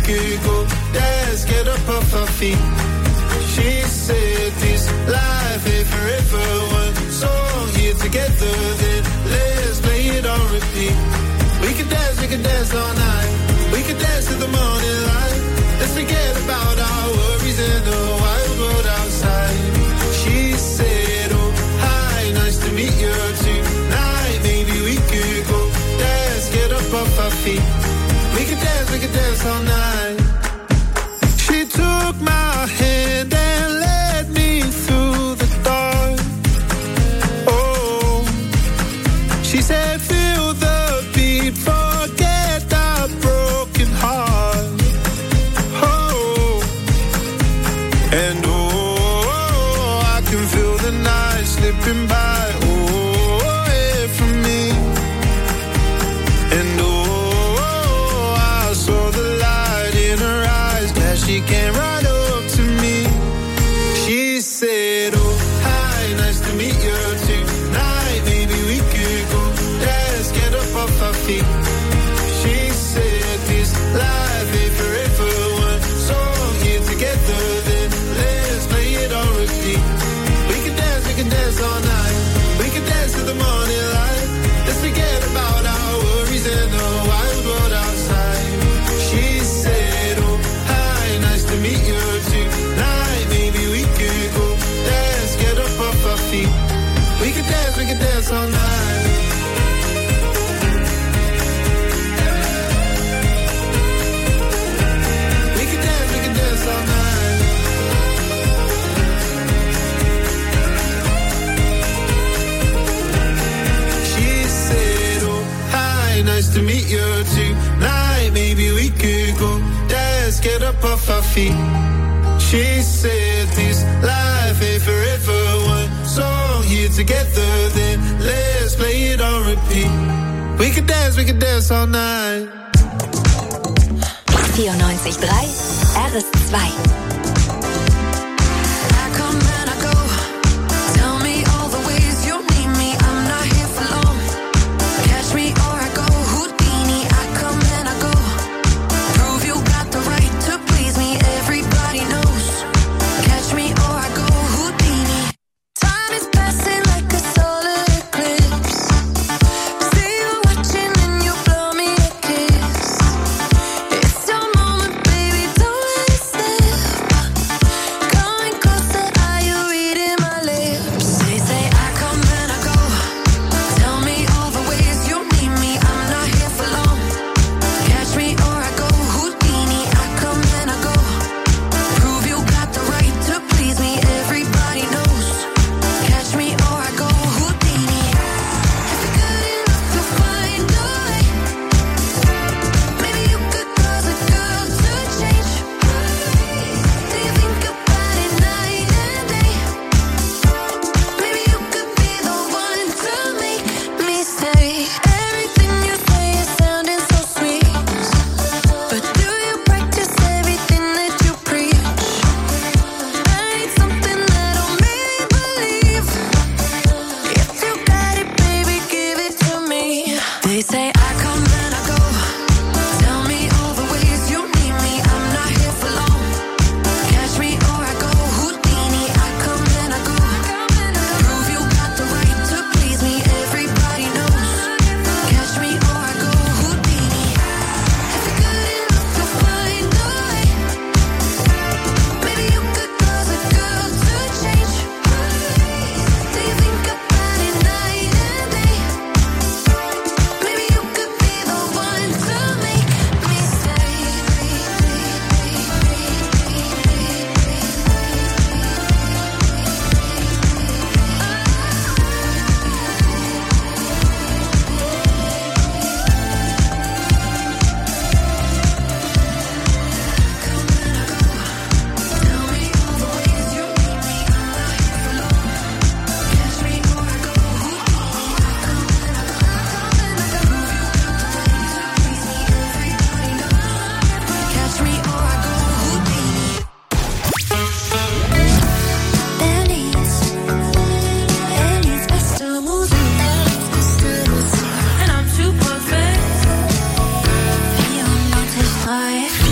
could go dance, get up off our feet. She said this life ain't forever. One song here together, then let's play it on repeat. We could dance all night. We could dance to the morning light. Let's forget about our worries in the wild world outside. She said, oh, hi, nice to meet you tonight. Maybe we could go dance, get up off our feet. We could dance all night. She took my hand and led me through the dark. Oh, she said, feel the beat, forget our broken heart. Oh, and oh, I can feel the night slipping by. Oh, away from me. And oh, I saw the light in her eyes. Now she came right up to me. She said, oh, hi, nice to meet you tonight. Maybe we could go dance, get up off our feet. She said this life ain't forever. One song here together, then let's play it on repeat. We can dance all night. We can dance to the morning light. Let's forget about our worries and the wild world outside. She said, oh, hi, nice to meet you tonight. Maybe we could go dance, get up off our feet. We can dance all night. We can dance all night. She said, oh, hi, nice to meet you tonight. Maybe we could go dance, get up off our feet. She said this life ain't forever. One song here together, then let's play it on repeat. We can dance all night. 94.3 RS2. It's your moment, baby, don't let it slip.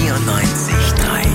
94.3.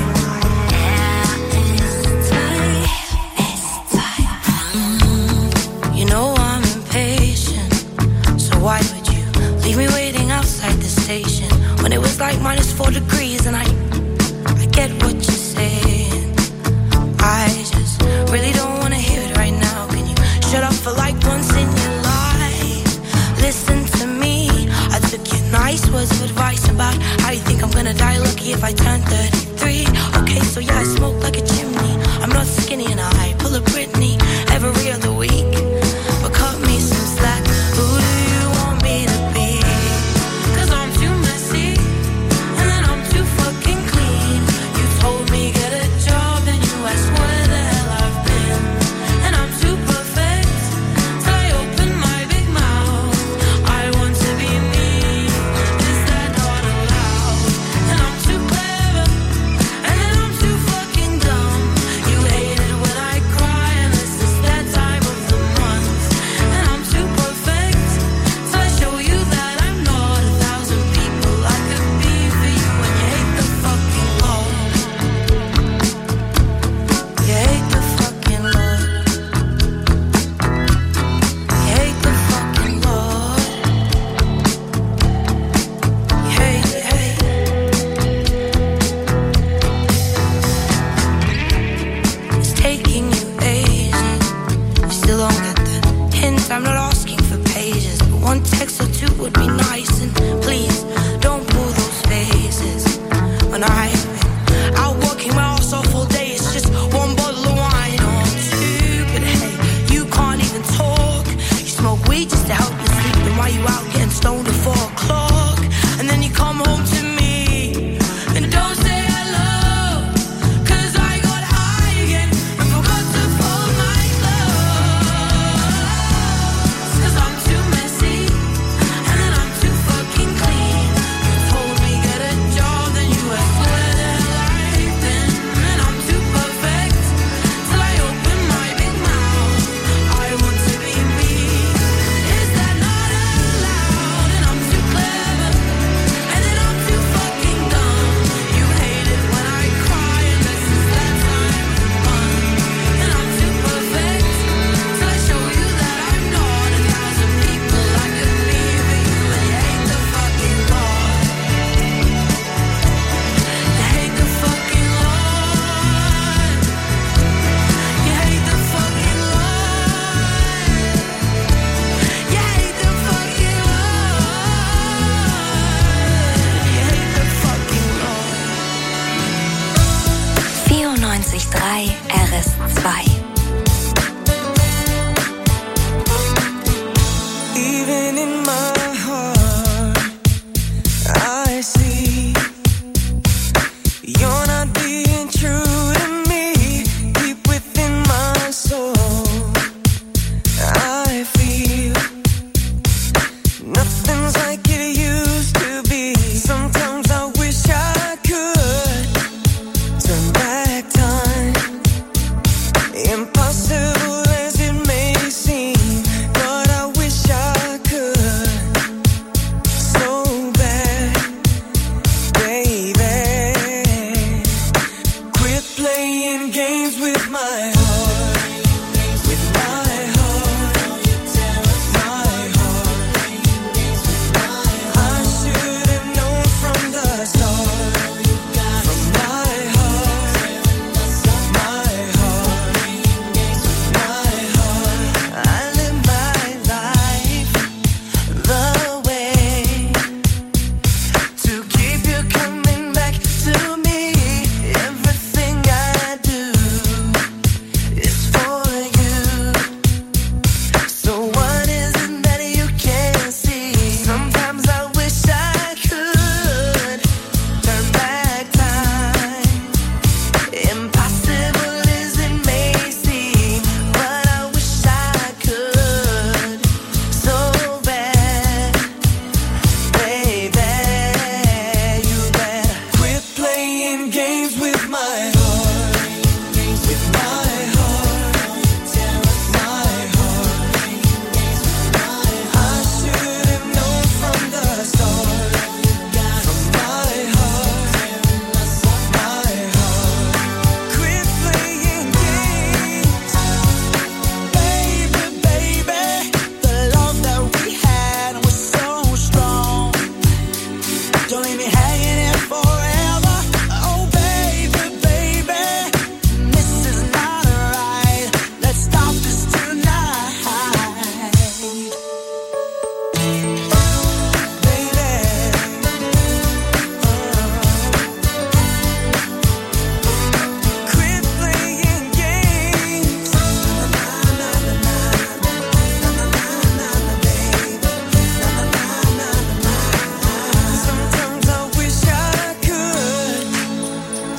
You know I'm impatient, so why would you leave me waiting outside the station when it was like -4 degrees? And I get what you're saying. I just really don't want to hear it right now. Can you shut up for like once in your life? Listen to me. I took your nice words of advice about how you think I'm gonna die lucky if I turn 33. Okay, so yeah, I smoke like a chimney. I'm not skinny and I pull a Britney every other week. But cut me some slack. Who do you want me to be? 'Cause I'm too messy and then I'm too fucking clean. You told me get a job and you asked where the hell I've been. And I'm too perfect till I open my big mouth. I want to be me. Is that not allowed? And I'm too clever and then I'm too fucking dumb. You hate it when I cry and this is that time of the month. And I'm too perfect till I show you that I'm not 1,000 people I could be for you. And you hate the fucking Lord. You hate the fucking Lord. You hate the fucking Lord. You hate. It's taking you ages. You still don't get the hint. I'm not asking for pages, but one text or two would be nice. And please don't pull those faces. When I've been out working my ass off all day, it's just one bottle of wine or two. But hey, you can't even talk. You smoke weed just to help you sleep. Then why you out getting stoned at 4 o'clock? And then you come home to me and don't say hello. 'Cause I got high again and forgot to fold my clothes. 'Cause I'm too messy and then I'm too fucking clean. You told me get a job, then you asked where the hell I've been. And I'm too perfect till I open my big mouth. I want to be me. Is that not allowed? And I'm too clever and then I'm too fucking dumb. You hate it when I cry and this is that time of the month. And I'm too perfect till I show you that I'm not 1,000 people I could be for you. And you hate the fucking Lord. You hate the fucking Lord. You hate the fucking Lord. You hate the fucking Lord. You hate the fucking Lord. 94.3 RS2. Even in my heart, I see you're not being true to me. Deep within my soul, I feel nothing's like it used to be. Sometimes I wish I could turn back time and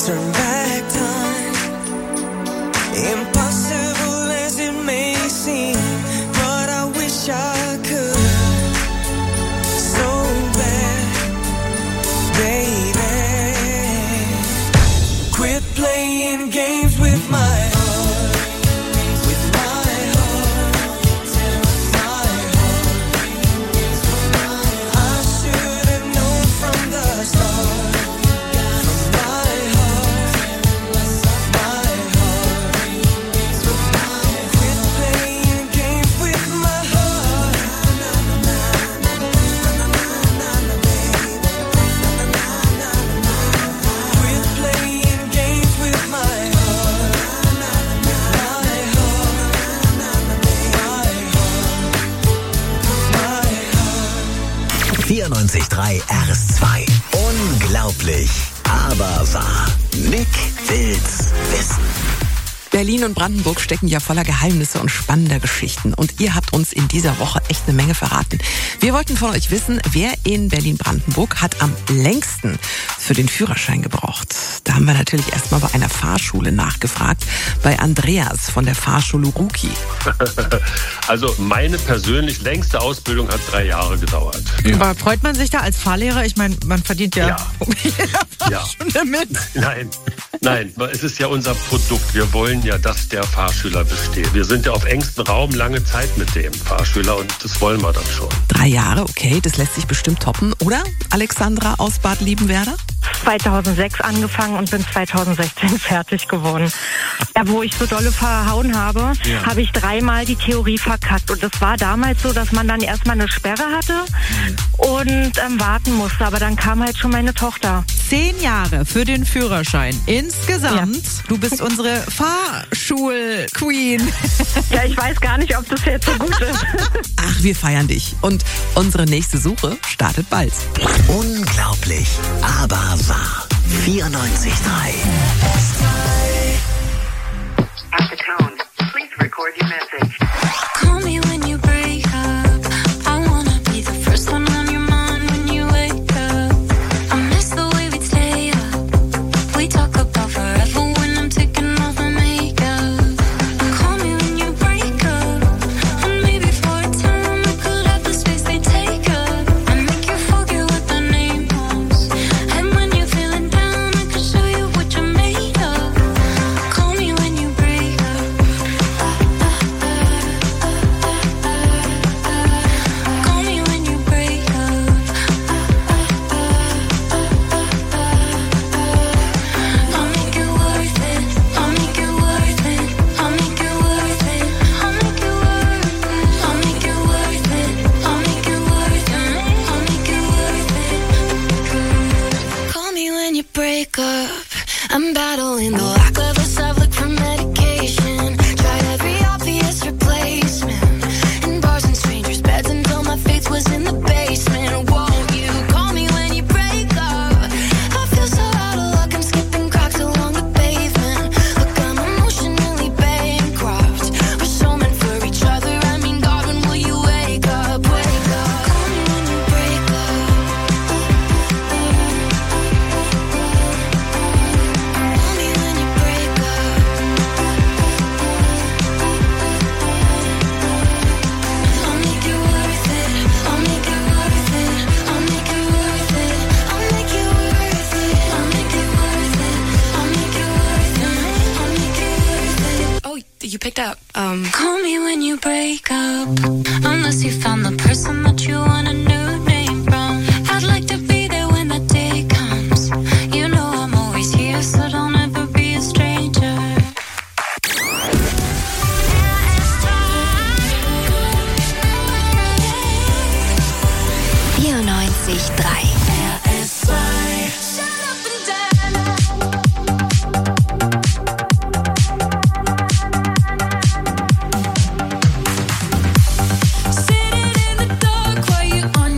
turn back time. Impossible as it may seem, but I wish I could. So bad, baby. Quit playing games with my heart. RS2. Unglaublich, aber wahr. Nick will's wissen. Berlin und Brandenburg stecken ja voller Geheimnisse und spannender Geschichten. Und ihr habt uns in dieser Woche echt eine Menge verraten. Wir wollten von euch wissen, wer in Berlin-Brandenburg hat am längsten für den Führerschein gebraucht. Da haben wir natürlich erstmal bei einer Fahrschule nachgefragt. Bei Andreas von der Fahrschule Ruki. Also meine persönlich längste Ausbildung hat 3 Jahre gedauert. Ja. Aber freut man sich da als Fahrlehrer? Ich meine, man verdient ja ja. Schon mit. Nein, es ist ja unser Produkt. Wir wollen ja, dass der Fahrschüler besteht. Wir sind ja auf engstem Raum lange Zeit mit dem Fahrschüler und das wollen wir dann schon. 3 Jahre, okay, das lässt sich bestimmt toppen, oder? Alexandra aus Bad Liebenwerda? 2006 angefangen und bin 2016 fertig geworden. Ja, wo ich so dolle verhauen habe, habe ich 3-mal die Theorie verkackt. Und das war damals so, dass man dann erstmal eine Sperre hatte und warten musste. Aber dann kam halt schon meine Tochter. 10 Jahre für den Führerschein. Insgesamt. Ja. Du bist unsere Fahrschul-Queen. Ja, ich weiß gar nicht, ob das jetzt so gut ist. Ach, wir feiern dich. Und unsere nächste Suche startet bald. Unglaublich, aber wahr. 94.3. At the tone, please record your message. Call me when you break up. I wanna be the first one on your mind when you wake up. I miss the way we stay up. We talk about forever when I'm taking off my makeup. Call me when you break up. And maybe for a time we could have the space they take up. And make you forget what the name was. And when you're feeling down, I can show you what you're made of. Call me when you break up. Call me when you break up. I'll make it worth it. I'll make it worth it. I'll make it worth it. I'll make it worth it. I'll make it worth it. I'll make it worth it. I'll make it worth it. Call me when you break up. I'm battling the lack of a self-look for medication. Tried every obvious replacement. In bars and strangers' beds until my face was in the basement. Won't you call me when you break up? I feel so out of luck, I'm skipping cracks along the pavement. Look, I'm emotionally bankrupt. We're so meant for each other, I mean, God, when will you wake up? Wake up. Call me when you break up. Call me when you break up. I'll make it worth it. I'll make it worth it. I'll make it worth it. I'll make it worth it. I'll make it worth it. I'll make it worth it. I'll make it worth it. Oh, you picked up. Call me when you break up. Unless you found the person that you want a new name from. I'd like to be there when that day comes. You know I'm always here, so don't ever be a stranger. 94.3 Sitting in the dark while you on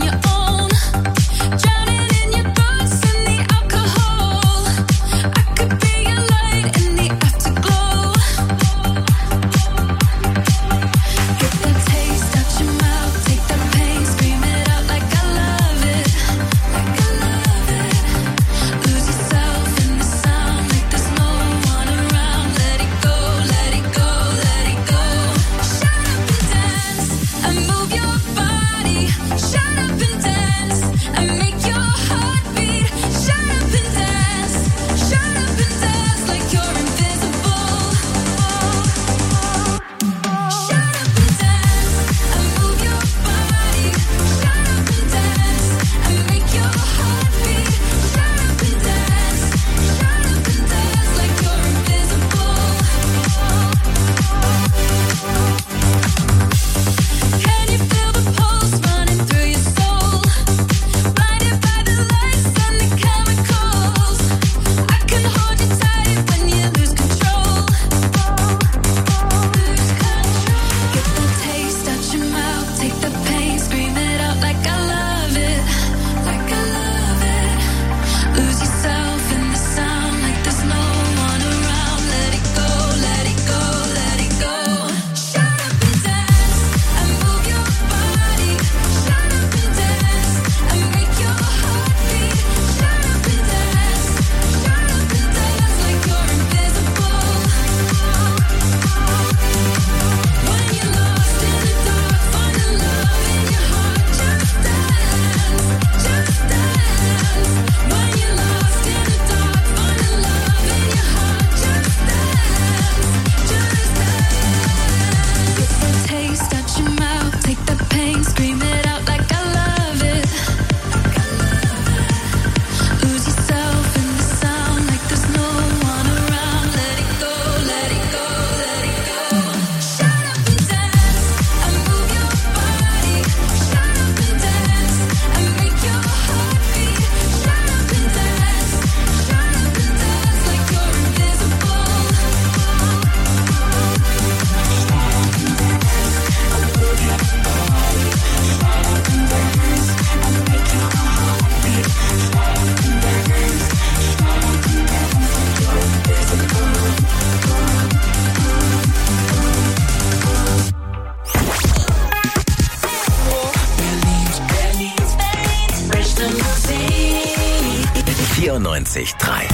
94.3.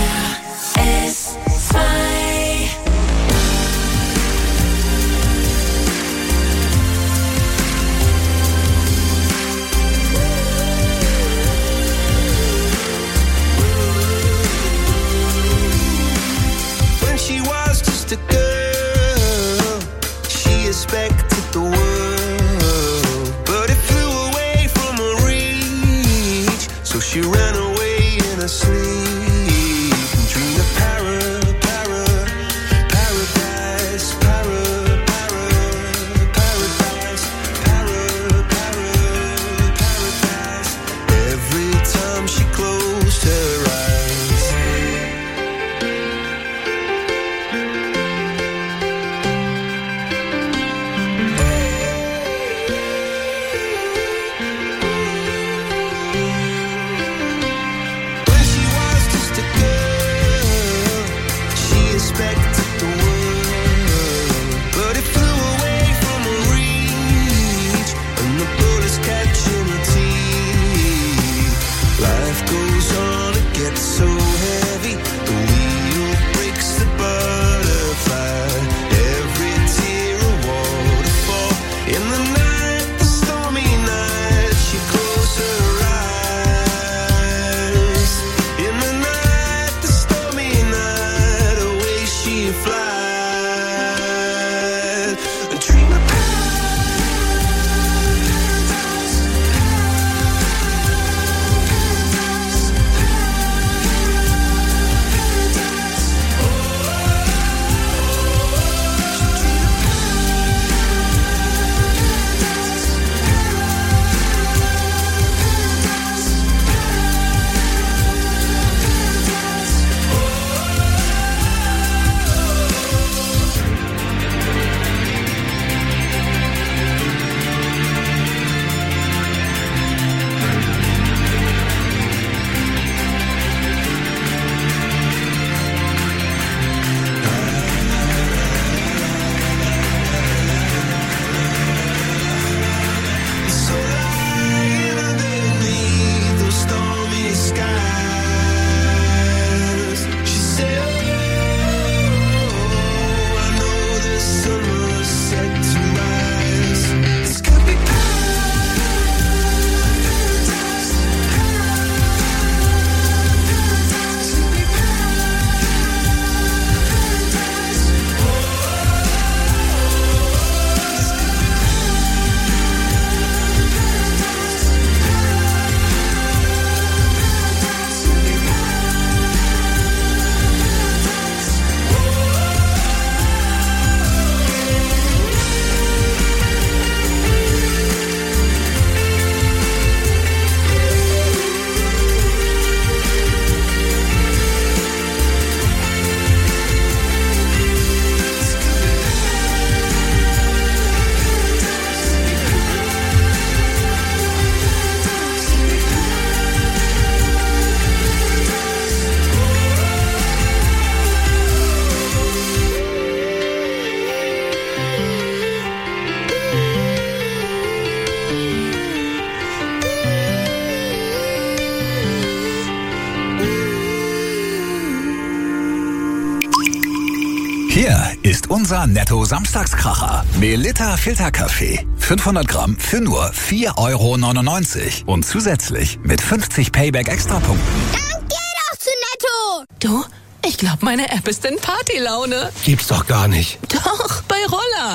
When she was just a girl, she expected the world, but it flew away from her reach. So she ran away in her sleep and dreamed of paradise, paradise, paradise. Every time she closed her eyes. When she was just a girl, she expected the world, but it flew away from her reach, and the bullets catching her teeth. Life goes on, it gets so heavy, the wheel breaks the butterfly. Every tear a waterfall. In the night, the stormy night, she closed her eyes. In the night, the stormy night, away she flies. A dream of so lying underneath those stormy skies. She said, oh, I know the sun was set to rise. This could be Hier ist unser Netto-Samstagskracher. Melita Filterkaffee. 500 Gramm für nur 4,99 € und zusätzlich mit 50 Payback-Extrapunkten. Dann geh doch zu Netto! Du, ich glaube, meine App ist in Partylaune. Gibt's doch gar nicht. Doch, bei Roller.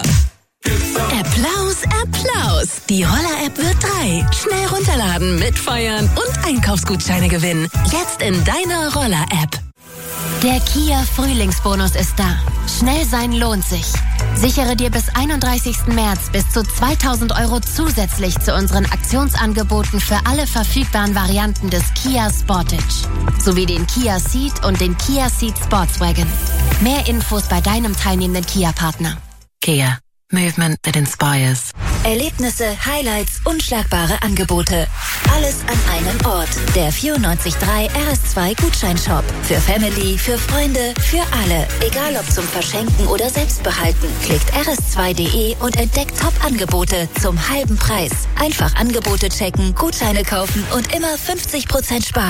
Applaus, Applaus. Die Roller-App wird 3. Schnell runterladen, mitfeiern und Einkaufsgutscheine gewinnen. Jetzt in deiner Roller-App. Der Kia Frühlingsbonus ist da. Schnell sein lohnt sich. Sichere dir bis 31. März bis zu 2.000 € zusätzlich zu unseren Aktionsangeboten für alle verfügbaren Varianten des Kia Sportage. Sowie den Kia Ceed und den Kia Ceed Sportswagen. Mehr Infos bei deinem teilnehmenden Kia-Partner. Kia. Movement that inspires. Erlebnisse, Highlights, unschlagbare Angebote. Alles an einem Ort. Der 94.3 RS2 Gutscheinshop. Für Family, für Freunde, für alle. Egal ob zum Verschenken oder Selbstbehalten. Klickt rs2.de und entdeckt Top-Angebote zum halben Preis. Einfach Angebote checken, Gutscheine kaufen und immer 50% sparen.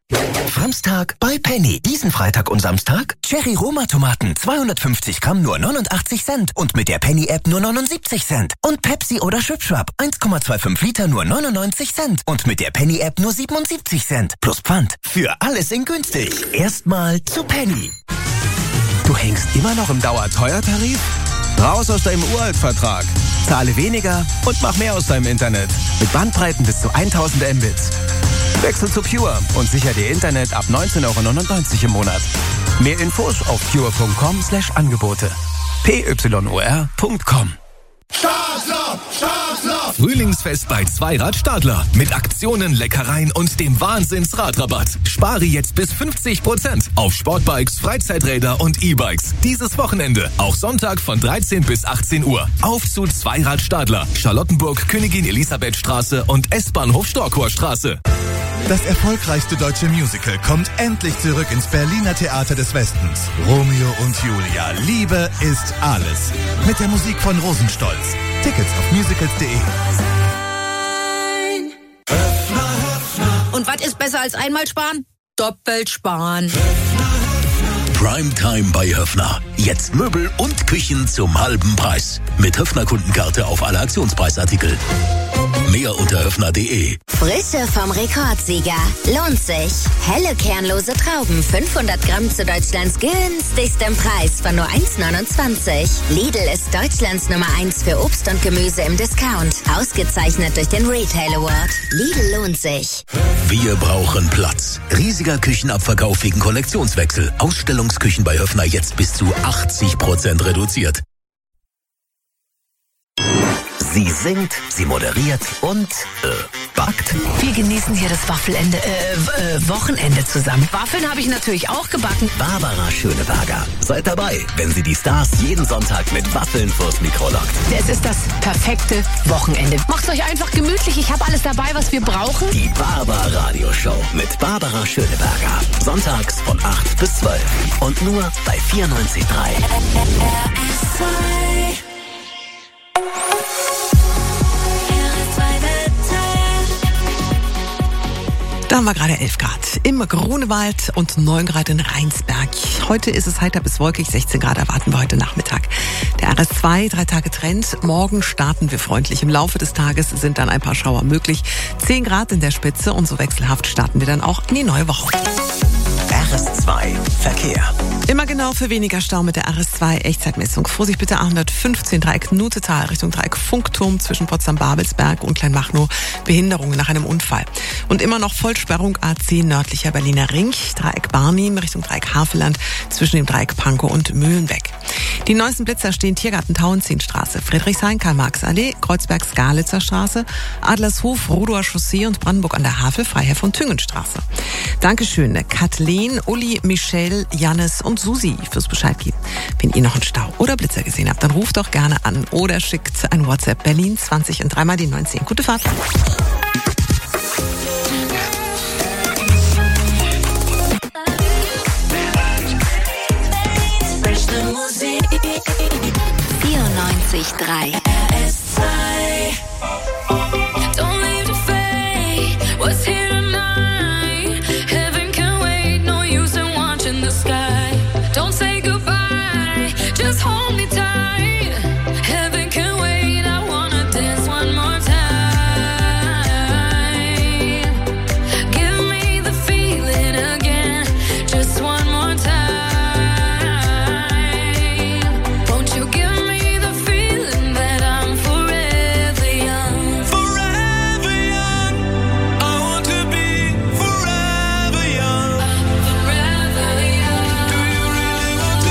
Samstag bei Penny. Diesen Freitag und Samstag Cherry Roma Tomaten 250 Gramm nur 89 Cent und mit der Penny App nur 79 Cent. Und Pepsi oder Schwipschwap 1,25 Liter nur 99 Cent und mit der Penny App nur 77 Cent. Plus Pfand. Für alles in günstig. Erstmal zu Penny. Du hängst immer noch im Dauerteuertarif? Raus aus deinem Uraltvertrag. Zahle weniger und mach mehr aus deinem Internet. Mit Bandbreiten bis zu 1000 Mbits. Wechsel zu Pure und sicher dir Internet ab 19,99 € im Monat. Mehr Infos auf pure.com/Angebote. pyur.com. Stadler! Stadler! Frühlingsfest bei Zweirad Stadler. Mit Aktionen, Leckereien und dem Wahnsinns-Radrabatt. Spare jetzt bis 50% auf Sportbikes, Freizeiträder und E-Bikes. Dieses Wochenende, auch Sonntag von 13 bis 18 Uhr. Auf zu Zweirad Stadler. Charlottenburg, Königin Elisabethstraße und S-Bahnhof Storkowerstraße. Das erfolgreichste deutsche Musical kommt endlich zurück ins Berliner Theater des Westens. Romeo und Julia. Liebe ist alles. Mit der Musik von Rosenstolz. Tickets auf musicals.de. Und was ist besser als einmal sparen? Doppelt sparen. Primetime bei Höffner. Jetzt Möbel und Küchen zum halben Preis. Mit Höffner-Kundenkarte auf alle Aktionspreisartikel. Mehr unter höffner.de. Frische vom Rekordsieger. Lohnt sich. Helle kernlose Trauben. 500 Gramm zu Deutschlands günstigstem Preis von nur 1,29. Lidl ist Deutschlands Nummer 1 für Obst und Gemüse im Discount. Ausgezeichnet durch den Retail Award. Lidl lohnt sich. Wir brauchen Platz. Riesiger Küchenabverkauf wegen Kollektionswechsel. Ausstellungsküchen bei Höffner jetzt bis zu 80% reduziert. Sie singt, sie moderiert und backt. Wir genießen hier das Wochenende zusammen. Waffeln habe ich natürlich auch gebacken. Barbara Schöneberger. Seid dabei, wenn sie die Stars jeden Sonntag mit Waffeln vors Mikro lockt. Es ist das perfekte Wochenende. Macht's euch einfach gemütlich. Ich habe alles dabei, was wir brauchen. Die Barbar-Radio-Show mit Barbara Schöneberger. Sonntags von 8 bis 12. Und nur bei 94,3. Da haben wir gerade 11 Grad im Grunewald und 9 Grad in Rheinsberg. Heute ist es heiter bis wolkig, 16 Grad erwarten wir heute Nachmittag. Der RS2, 3 Tage Trend. Morgen starten wir freundlich. Im Laufe des Tages sind dann ein paar Schauer möglich. 10 Grad in der Spitze und so wechselhaft starten wir dann auch in die neue Woche. RS2 Verkehr. Immer genau für weniger Stau mit der RS2 Echtzeitmessung. Vorsicht bitte A115 Dreieck Nutetal Richtung Dreieck Funkturm zwischen Potsdam-Babelsberg und Kleinmachnow. Behinderungen nach einem Unfall. Und immer noch Vollsperrung A10 nördlicher Berliner Ring. Dreieck Barnim Richtung Dreieck Havelland zwischen dem Dreieck Pankow und Mühlenbeck. Die neuesten Blitzer stehen Tiergarten Tauentzienstraße, Friedrichshain, Karl-Marx-Allee, Kreuzberg-Skalitzer Straße, Adlershof, Rudower Chaussee und Brandenburg an der Havel, Freiherr von Thüngenstraße. Dankeschön, Kathleen, Uli, Michelle, Jannis und Susi fürs Bescheid geben. Wenn ihr noch einen Stau oder Blitzer gesehen habt, dann ruft doch gerne an oder schickt ein WhatsApp Berlin 20 und 3 mal die 19. Gute Fahrt. Musik 94,3 Don't leave to fade what's here tonight. Heaven can wait, no use in watching the sky. Don't say goodbye, just hold me tight. Heaven can wait, I wanna dance one more time. Give me the feeling again, just one more time. Won't you give me the feeling that I'm forever young? Forever young. I want to be forever young. Forever young. Do you really want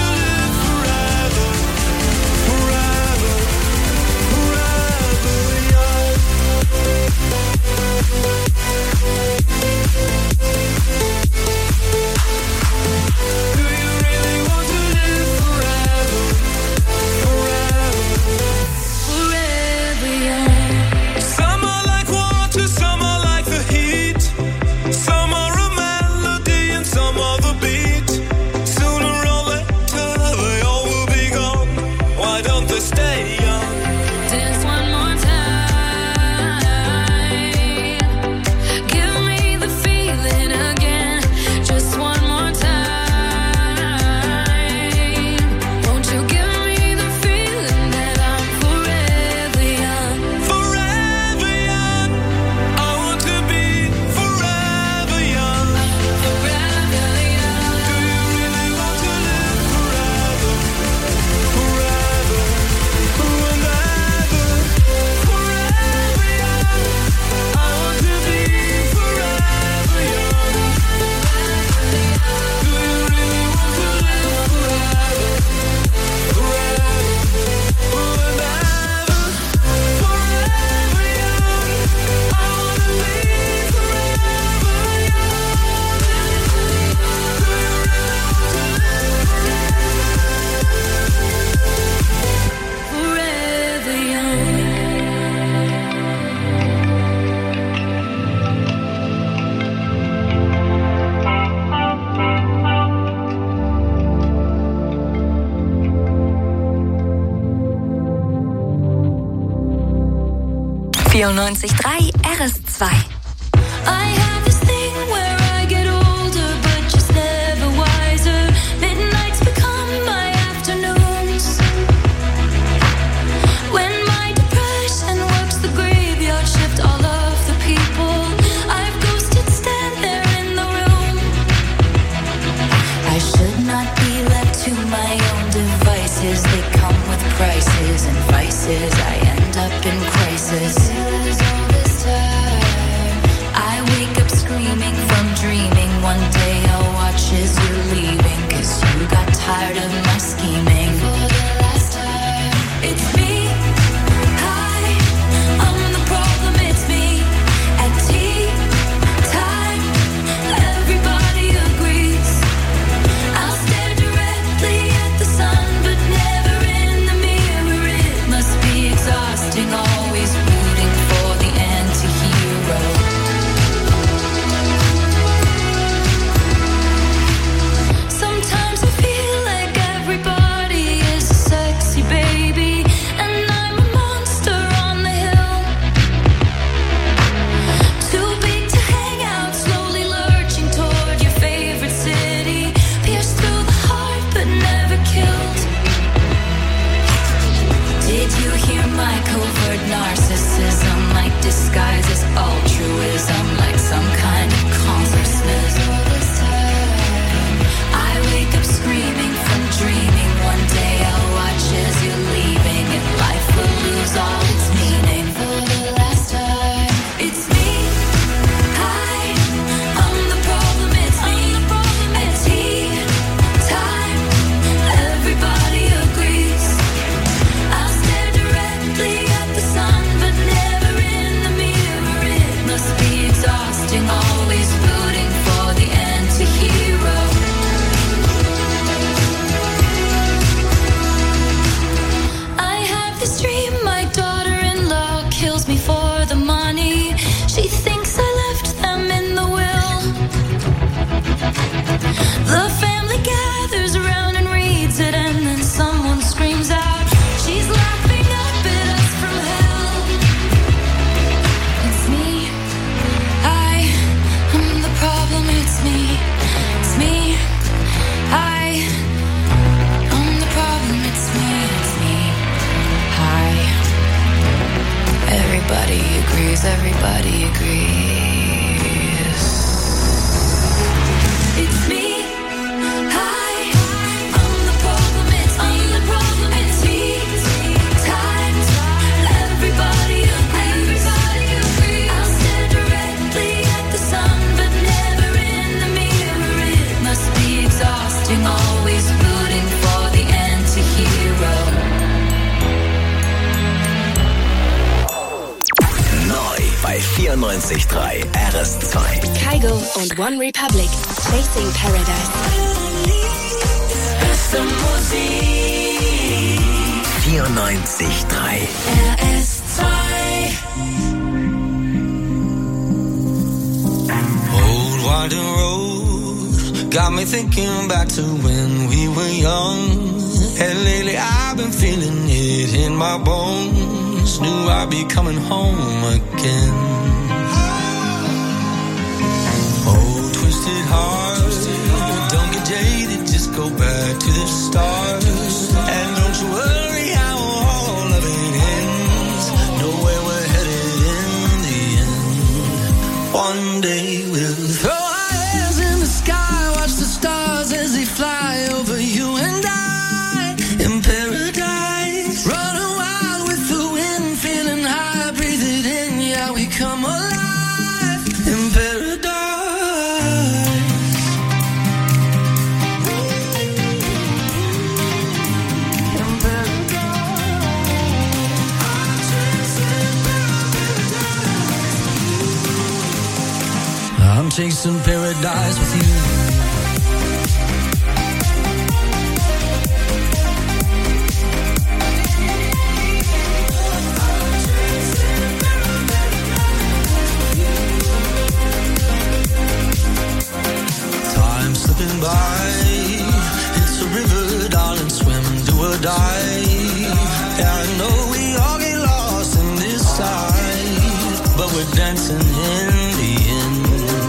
94.3 RS2. I have this thing where I get older, but just never wiser. Midnights become my afternoons. When my depression works the graveyard shift, all of the people I've ghosted stand there in the room. I should not be left to my own devices. They come with prices and vices. I end up in crisis. I wake up screaming from dreaming. One day I'll watch as you're leaving, 'cause you got tired of my scheming. For the last time, it's me. Hi, I'm the problem, it's me. At tea time, everybody agrees. I'll stare directly at the sun, but never in the mirror. It must be exhausting, always rooting for the anti-hero. Sometimes I feel like everybody is a sexy baby, and I'm a monster on the hill. Too big to hang out, slowly lurching toward your favorite city. Pierced through the heart, but never killed. Did you hear my covert narcissism? Like disguise as altruism, like some kind of consciousness. I wake up screaming from dreaming. One day I'll watch as you're leaving, and life will lose all its meaning. For the last time, it's me. Hi, I'm the problem, it's me. At tea time, everybody agrees. I'll stare directly at the sun, but never in the mirror. It must be exhausting, always rooting for the anti-hero. I have this dream, my daughter-in-law kills me for the money. She thinks I left them in the will. The family gathers around and reads it, and then someone screams out, she's laughing up at us from hell. It's me. I'm the problem, it's me. It's me. I'm the problem, it's me. It's me. Hi. Everybody agrees, everybody agrees. It's me. Hi. I'm the problem, it's me. I'm the problem, it's me. Time. Everybody agrees. I'll stare directly at the sun, but never in the mirror. It must be exhausting, always rooting for the anti-hero. Neu bei 94.3 RS2. Kygo und One Republic. Chasing Paradise. Beste Musik. 94.3 RS2. Old winding road got me thinking back to when we were young. And lately I've been feeling it in my bones. Knew I'd be coming home again. Oh, twisted heart, don't get jaded, just go back to the start. And don't you worry how all of it ends. Know where we're headed in the end. One day we'll throw our hands in the sky, watch the stars as they fly over you and I. In paradise, running wild with the wind, feeling high, breathe it in, yeah, we come alive. In paradise. I'm chasing paradise with you. Time slipping by, it's a river, darling, swim, do or die. Yeah, I know we all get lost in this tide. dancing in the end.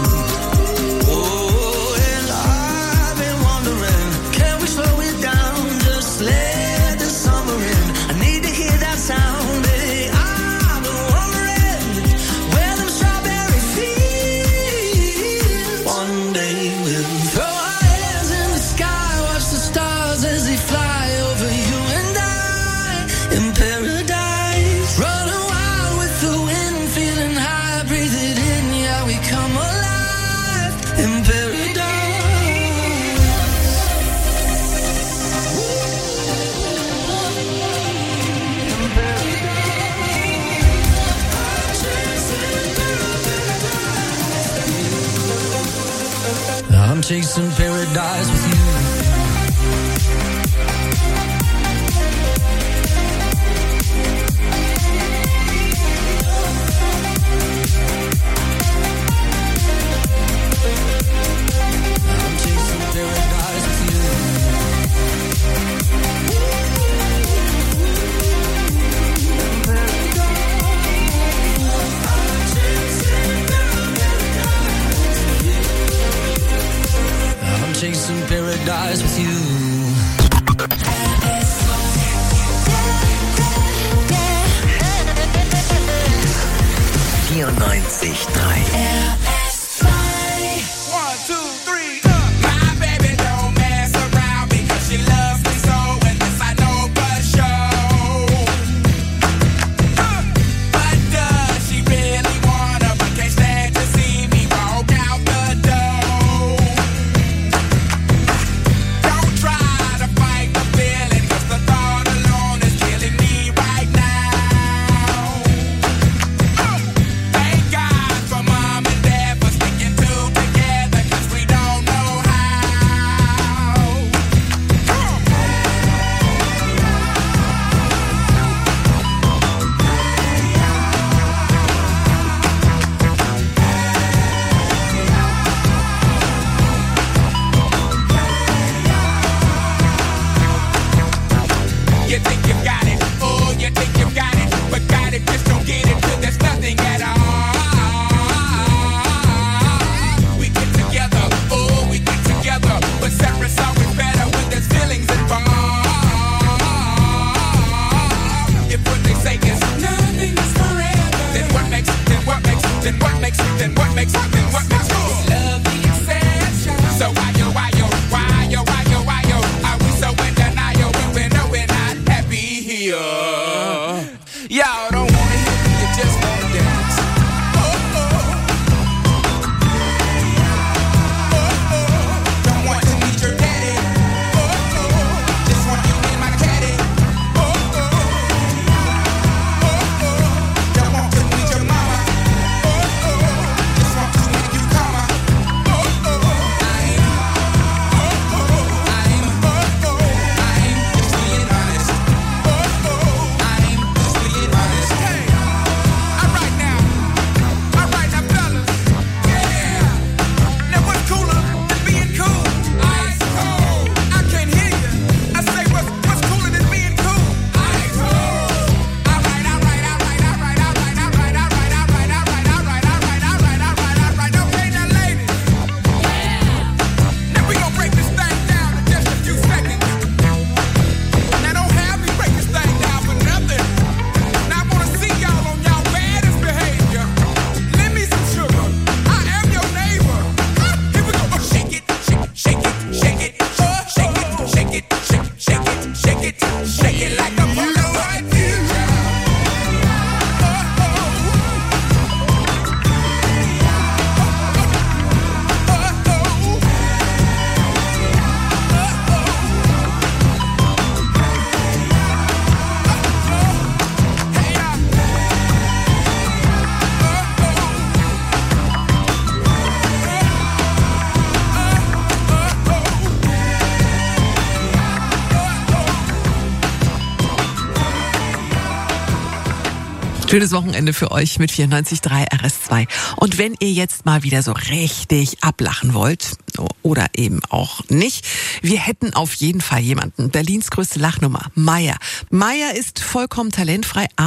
Oh, and I've been wondering, can we slow it down? Just let the summer in. I need to hear that sound. Hey, I've been wondering where them strawberry fields. One day we'll throw our hands in the sky, watch the stars as they fly over you and I in paradise. Running wild with the wind, feeling high, breathe it in, yeah, we come alive in paradise. I'm chasing paradise with you. I'm chasing paradise with you. I'm chasing paradise with you. My baby don't mess around because she loves me so, and this I know for sure. But does she really wanna? But can't stand to see me walk out the door. Don't try to fight the feeling, 'cause the thought alone is killing me right now. Thank God for mom and dad for sticking two together, 'cause we don't know how. You think you got it, oh, you think you got it, but got it, just don't get it till there's nothing at all. We get together, oh, we get together, but separate's always better when there's feelings involved. If what they say is nothing is forever, then what makes love the exception? So why yo, are we so in denial when we know we're not happy here? Y'all don't wanna hear me, you just wanna dance. Don't want to meet your daddy. Just want you in my caddy. Don't want to meet your mama. Just want to make you come. Schönes Wochenende für euch mit 94.3 RS2. Und wenn ihr jetzt mal wieder so richtig ablachen wollt, oder eben auch nicht, wir hätten auf jeden Fall jemanden. Berlins größte Lachnummer, Maya. Maya ist vollkommen talentfrei, aber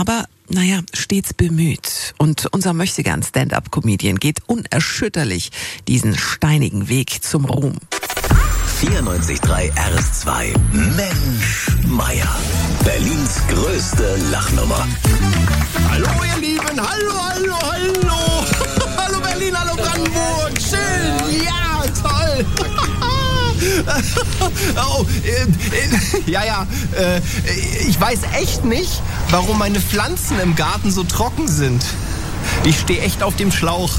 stets bemüht. Und unser möchtegern Stand-up-Comedian geht unerschütterlich diesen steinigen Weg zum Ruhm. 94.3 RS2. Mensch Meier. Berlins größte Lachnummer. Hallo ihr Lieben, hallo. Hallo Berlin, hallo Brandenburg. Schön, ja, toll. Ich weiß echt nicht, warum meine Pflanzen im Garten so trocken sind. Ich stehe echt auf dem Schlauch.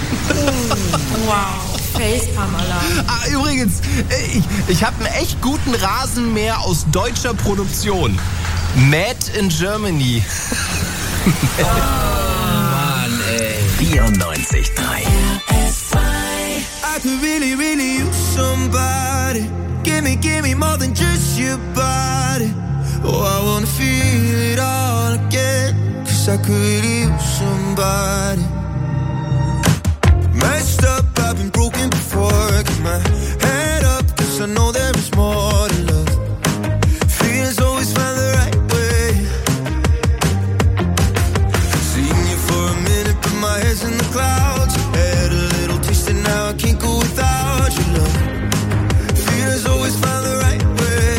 Wow, Facepalm-Alarm. Übrigens, ich habe einen echt guten Rasenmäher aus deutscher Produktion. Made in Germany. Mann, ey. 94.3 I could really, really use somebody. Give me more than just your body. Oh, I wanna feel it all again. 'Cause I could really use somebody. Messed up, I've been broken before. Get my head up, 'cause I know there is more to love. Feelings always find the right way. Seen you for a minute, but my head's in the clouds. Had a little taste and now I can't go without your love. Feelings always find the right way.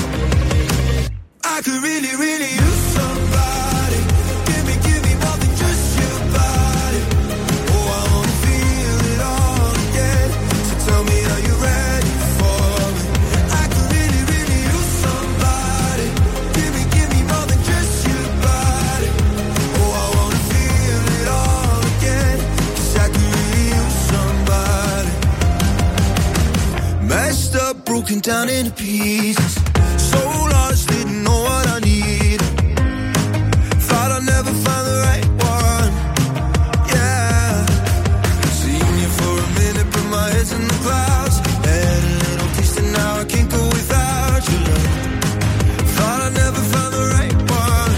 I could really, really use somebody. Give me more than just your body. Oh, I wanna feel it all again. So tell me, are you ready for me? I could really, really use somebody. Give me more than just your body. Oh, I wanna feel it all again. 'Cause I could really use somebody. Messed up, broken down into pieces. So lost, didn't know what I needed. Thought I'd never find the right one. Yeah. Seen you for a minute, but my head's in the clouds. Had a little taste and now I can't go without your love. Thought I'd never find the right one.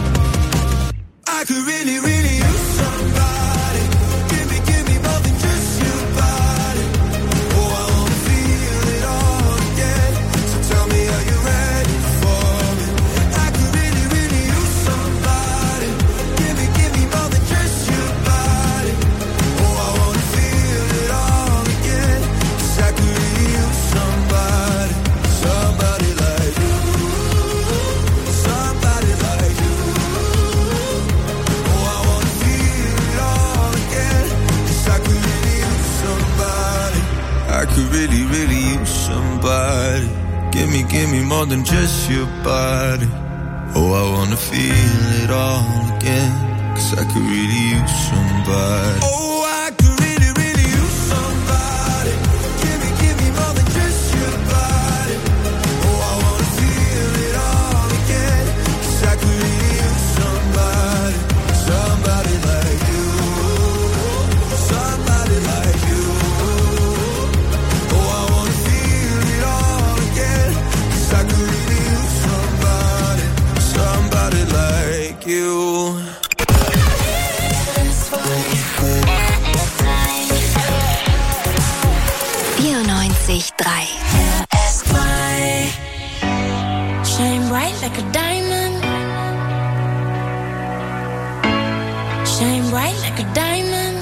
I could really, really use somebody. Give me more than just your body. Oh, I wanna feel it all again. So tell me, are you ready for me? I could really, really use somebody. Give me more than just your body. Oh, I wanna feel it all again. 'Cause I could really use somebody. Somebody like you. Somebody like you. Oh, I wanna feel it all again. 'Cause I could really use somebody. I could really, really use somebody. Give me more than just your body. Oh, I wanna feel it all again. 'Cause I could really use somebody. Oh, I could really, really use somebody. Give me more than just your body. Oh, I wanna feel it all again. 'Cause I could really use somebody. Somebody like you. Somebody like you. Oh, I wanna feel it all again. 'Cause I could really use somebody. Somebody like you. 94.3 Shine bright like a diamond. Shine bright like a diamond.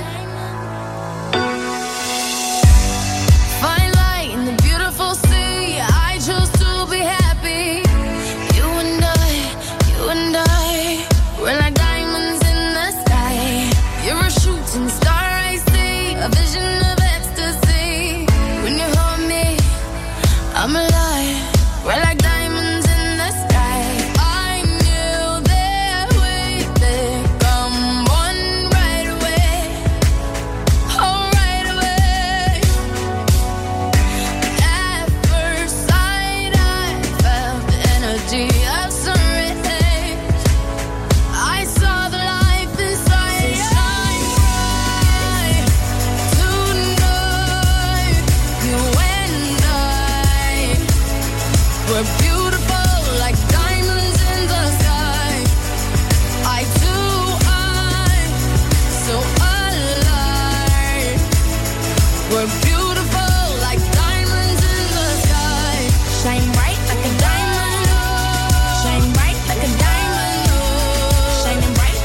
Fine light in the beautiful sea. I chose to be happy. You and I, we're like diamonds in the sky. You're a shooting star, I see, a vision of ecstasy. When you hold me, I'm alive. We're like diamonds in the sky. I knew that we'd become one right away. Oh, right away. At first sight, I felt the energy of sun rays. I saw the life inside. Shine bright tonight. You and I, we're beautiful like diamonds in the sky. Eye to eye, so alive. We're beautiful like diamonds in the sky. Shine bright like a diamond. Shine bright like a diamond. Shining bright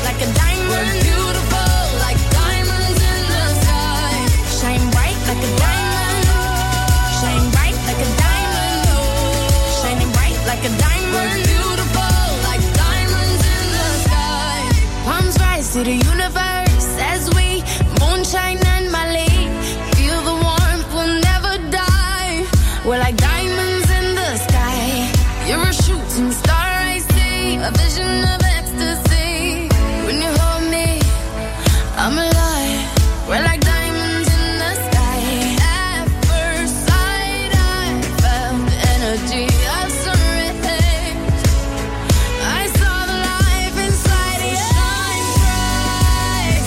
like a diamond. We're beautiful like diamonds in the sky. Palms rise to the universe as we moonshine and Mali. Feel the warmth, we'll never die. We're like diamonds in the sky. You're a shooting star I see, a vision of ecstasy. When you hold me, I'm alive. We're like diamonds in the sky. At first sight, I felt the energy of sun rays. I saw the life inside you. Shine bright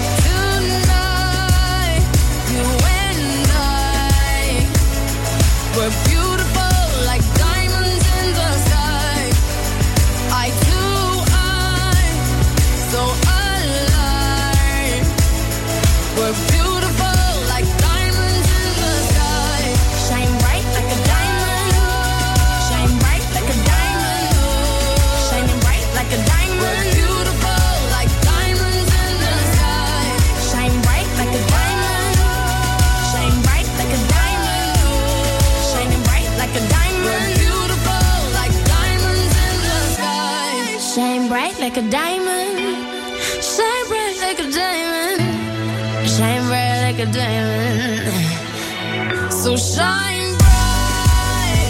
tonight. You and I, we're beautiful like diamonds in the sky. Eye to eye, so alive. We're beautiful like diamonds in the sky. Shine bright like a diamond. Shine bright like a diamond. Shining bright like a diamond. We're beautiful like diamonds in the sky. Shine bright like a diamond. Shine bright like a diamond. Shining bright like a diamond. We're beautiful like diamonds in the sky. Shine bright like a diamond. Shine bright like a diamond. Shine bright like a diamond. So shine bright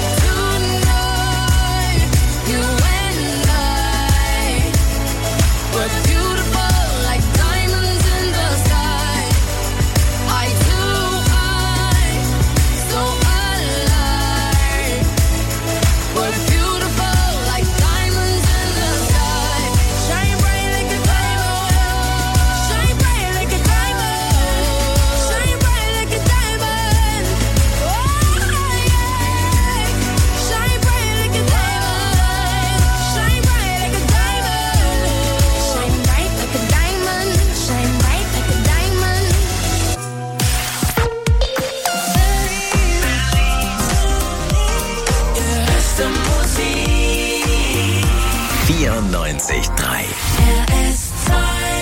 tonight. You and I, we're beautiful like diamonds in the sky. Eye to eye, so alive. We're beautiful like diamonds in the sky. Shine bright like a diamond. Shine bright like a diamond. Shine bright like a diamond. Oh yeah. Shine bright like a diamond. Shine bright like a diamond. Shine bright like a diamond. Shine bright like a diamond. Beste Musik. 94.3 RS2.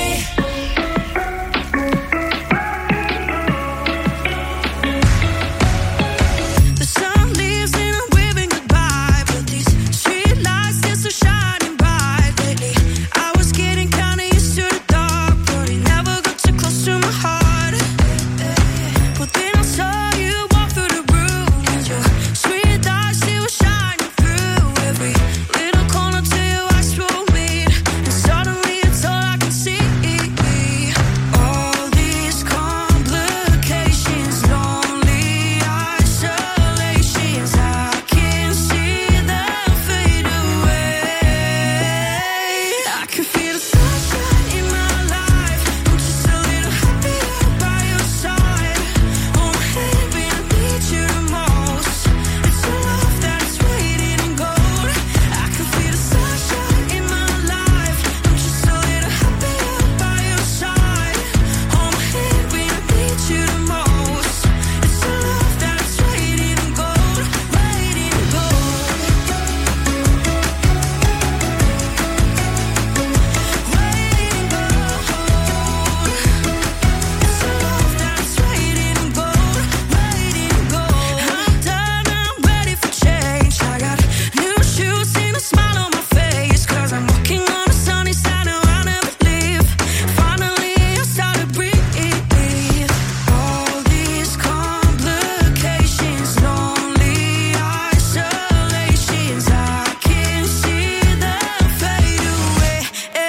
The sun leaves and I'm waving goodbye, but these street lights are so shining bright lately. I was getting kinda used to the dark, but it never got too close to my heart. But then I saw you walk through the room, and your sweet eyes, they were shining through every little corner till your eyes will meet, and suddenly it's all I can see. All these complications, lonely isolations, I can see them fade away. I can feel the sunshine in my life. I'm just a little happier by your side. Oh, baby, I need you the most. It's a love that's waiting in gold. I can feel the sunshine in my life. I'm just a little happier by your side. Oh, baby, I need you the most. It's a love that's waiting in gold, waiting in gold. I'm done, I'm ready for change. I got new shoes and a smile on my face, 'cause I'm walking on the sunny side, now I never leave. Finally I start to breathe. All these complications, lonely isolations, I can see them fade away.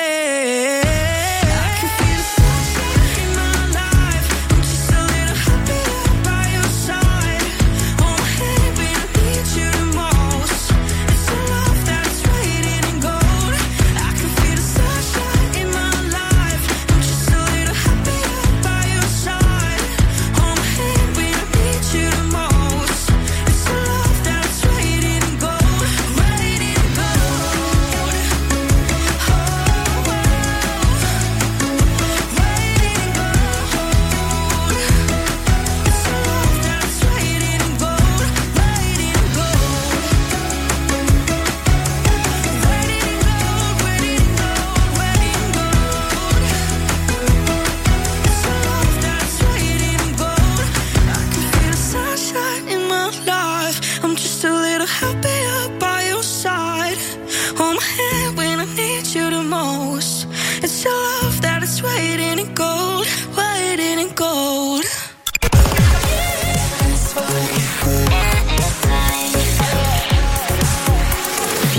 I can feel the sunshine in my life. I'm just a little happier by your side. Oh, baby, I need you the most. It's a love that's waiting in gold. I can feel the sunshine in my life. I'm just a little happier by your side. Oh, baby, I need you the most. It's a love that's waiting in gold, waiting in gold. Sunshine in my life. I'm just a little happier by your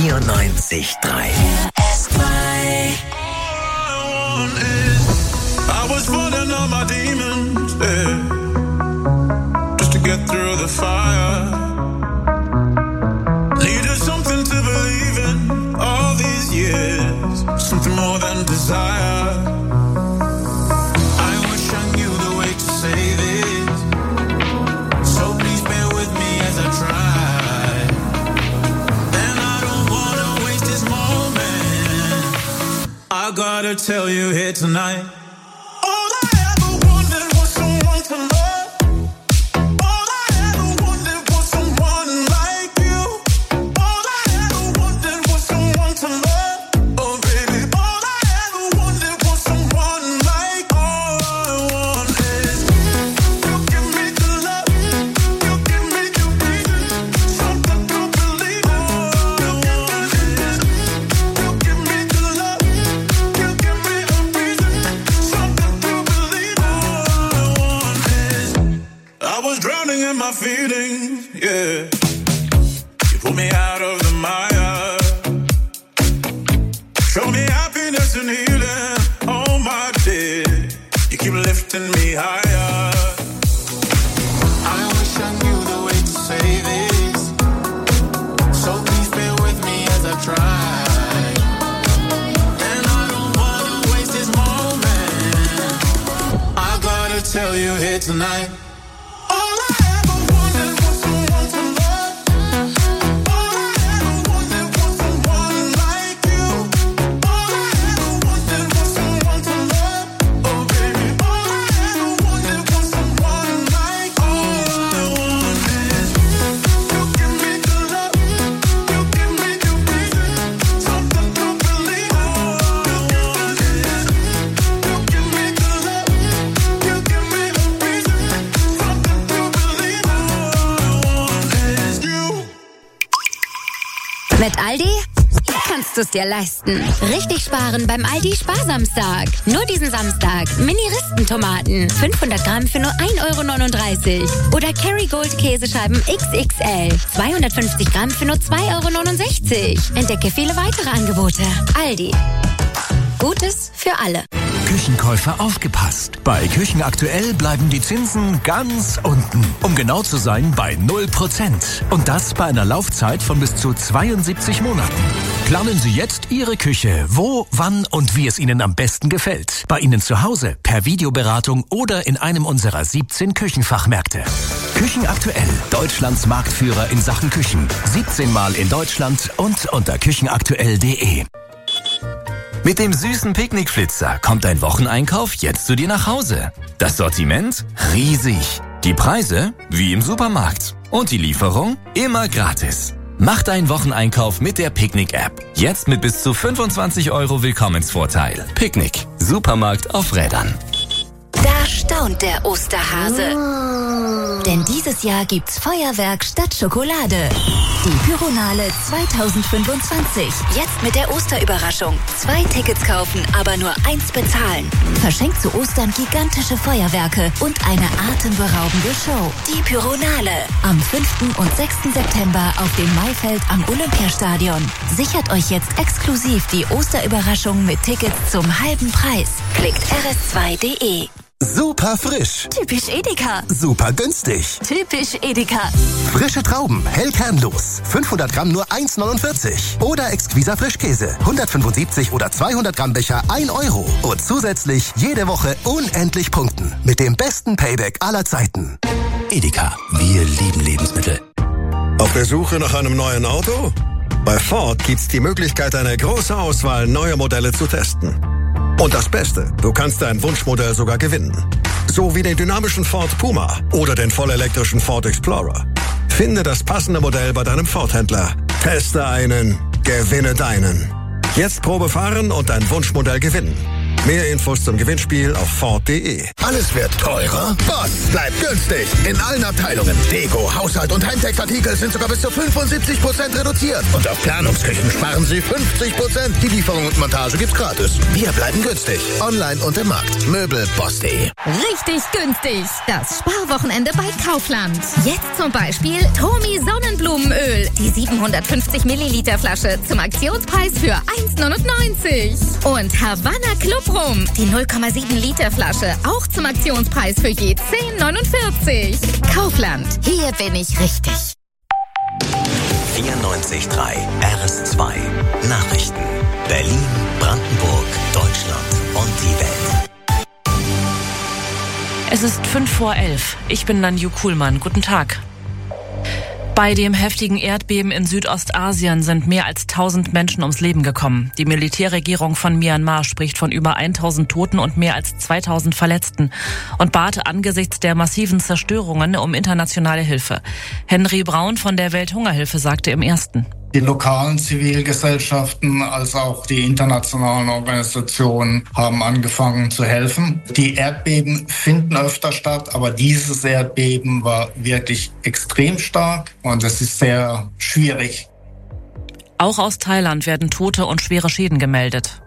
94.3. I was running on my demons, yeah, just to get through the fire. Needed something to believe in all these years, something more than desire. I wish I knew the way to say this, so please bear with me as I try. And I don't wanna waste this moment, I gotta tell you here tonight. Feelings, yeah. You pull me out of the mire, show me happiness and healing. Oh my dear, you keep lifting me higher. I wish I knew the way to say this, so please bear with me as I try. And I don't wanna waste this moment, I gotta tell you here tonight. Mit Aldi kannst du es dir leisten. Richtig sparen beim Aldi Sparsamstag. Nur diesen Samstag. Mini-Ristentomaten. 500 Gramm für nur 1,39 €. Oder Kerrygold Käsescheiben XXL. 250 Gramm für nur 2,69 €. Entdecke viele weitere Angebote. Aldi. Gutes für alle. Küchenkäufer aufgepasst. Bei Küchen aktuell bleiben die Zinsen ganz unten. Um genau zu sein, bei 0%. Und das bei einer Laufzeit von bis zu 72 Monaten. Planen Sie jetzt Ihre Küche, wo, wann und wie es Ihnen am besten gefällt. Bei Ihnen zu Hause, per Videoberatung oder in einem unserer 17 Küchenfachmärkte. Küchen aktuell, Deutschlands Marktführer in Sachen Küchen. 17 Mal in Deutschland und unter küchenaktuell.de. Mit dem süßen Picknickflitzer kommt dein Wocheneinkauf jetzt zu dir nach Hause. Das Sortiment riesig. Die Preise wie im Supermarkt. Und die Lieferung immer gratis. Mach deinen Wocheneinkauf mit der Picknick-App. Jetzt mit bis zu 25 € Willkommensvorteil. Picknick. Supermarkt auf Rädern. Da staunt der Osterhase. Denn dieses Jahr gibt's Feuerwerk statt Schokolade. Die Pyronale 2025. Jetzt mit der Osterüberraschung. 2 Tickets kaufen, aber nur 1 bezahlen. Verschenkt zu Ostern gigantische Feuerwerke und eine atemberaubende Show. Die Pyronale. Am 5. und 6. September auf dem Maifeld am Olympiastadion. Sichert euch jetzt exklusiv die Osterüberraschung mit Tickets zum halben Preis. Klickt rs2.de. Super frisch. Typisch Edeka. Super günstig. Typisch Edeka. Frische Trauben, hell kernlos. 500 Gramm nur 1,49 €. Oder exquiser Frischkäse. 175 oder 200 Gramm Becher 1 €. Und zusätzlich jede Woche unendlich punkten. Mit dem besten Payback aller Zeiten. Edeka, wir lieben Lebensmittel. Auf der Suche nach einem neuen Auto? Bei Ford gibt's die Möglichkeit, eine große Auswahl neuer Modelle zu testen. Und das Beste, du kannst dein Wunschmodell sogar gewinnen. So wie den dynamischen Ford Puma oder den vollelektrischen Ford Explorer. Finde das passende Modell bei deinem Ford-Händler. Teste einen, gewinne deinen. Jetzt Probe fahren und dein Wunschmodell gewinnen. Mehr Infos zum Gewinnspiel auf Ford.de. Alles wird teurer? Boss bleibt günstig. In allen Abteilungen. Deko, Haushalt und Heimtextartikel sind sogar bis zu 75% reduziert. Und auf Planungsküchen sparen Sie 50%. Die Lieferung und Montage gibt's gratis. Wir bleiben günstig. Online und im Markt. Möbel Boss.de. Richtig günstig. Das Sparwochenende bei Kaufland. Jetzt zum Beispiel Tomi Sonnenblumenöl. Die 750 Milliliter Flasche zum Aktionspreis für 1,99. Und Havanna Club Rum. Die 0,7 Liter Flasche auch zum Aktionspreis für je 10,49. Kaufland. Hier bin ich richtig. 94.3 RS2 Nachrichten. Berlin, Brandenburg, Deutschland und die Welt. Es ist 11:05. Ich bin Nanju Kuhlmann. Guten Tag. Bei dem heftigen Erdbeben in Südostasien sind mehr als 1000 Menschen ums Leben gekommen. Die Militärregierung von Myanmar spricht von über 1000 Toten und mehr als 2000 Verletzten und bat angesichts der massiven Zerstörungen um internationale Hilfe. Henry Braun von der Welthungerhilfe sagte im Ersten: Die lokalen Zivilgesellschaften als auch die internationalen Organisationen haben angefangen zu helfen. Die Erdbeben finden öfter statt, aber dieses Erdbeben war wirklich extrem stark und es ist sehr schwierig. Auch aus Thailand werden Tote und schwere Schäden gemeldet.